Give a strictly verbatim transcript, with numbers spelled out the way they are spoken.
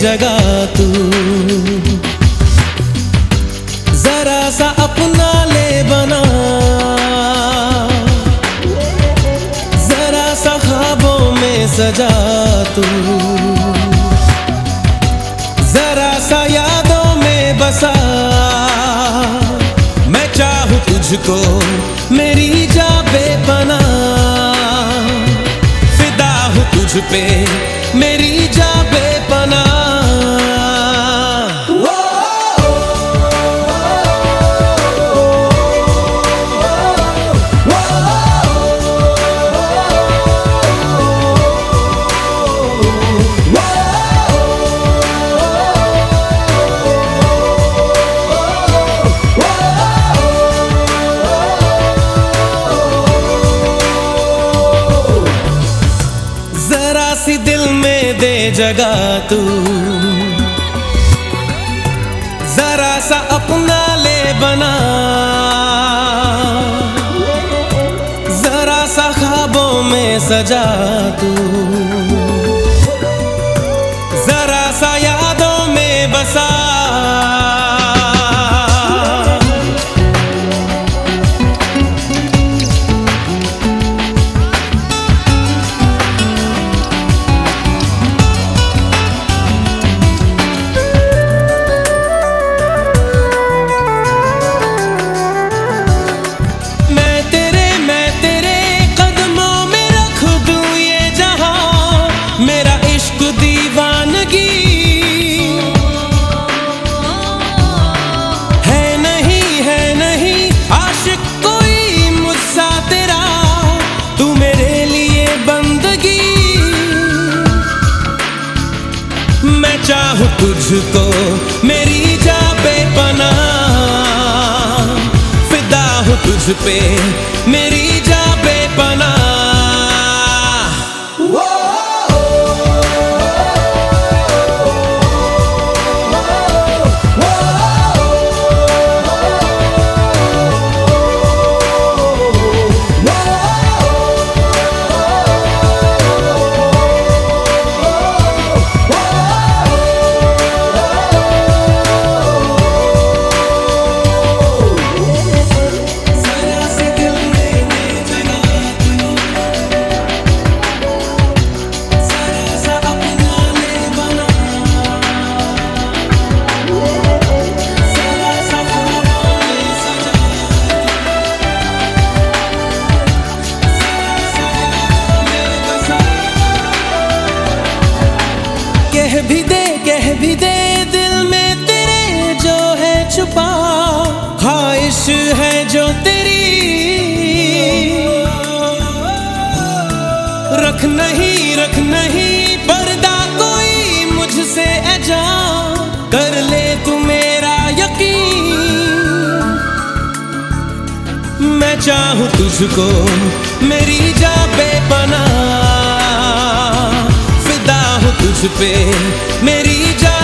जगह तू, जरा सा अपना ले बना, जरा सा ख्वाबों में सजा तू, जरा सा यादों में बसा। मैं चाहूं तुझको मेरी जा बेपना, फिदा हूं तुझ पे मेरी जा बेपना। जरा सी दिल में दे जगह तू, जरा सा अपना ले बना, जरा सा ख्वाबों में सजा तू, जरा सा यादों में बसा। मैं चाहूं तुझको मेरी जा बेपना, फिदा हूं तुझ पे मेरी जा बेपना। कह भी दे कह भी दे दिल में तेरे जो है छुपा, ख्वाहिश है जो तेरी, रख नहीं रख नहीं पर्दा कोई मुझसे ऐजा, कर ले तू मेरा यकीन। मैं चाहूं तुझको मेरी जा बेपना, तुझ पे मेरी जा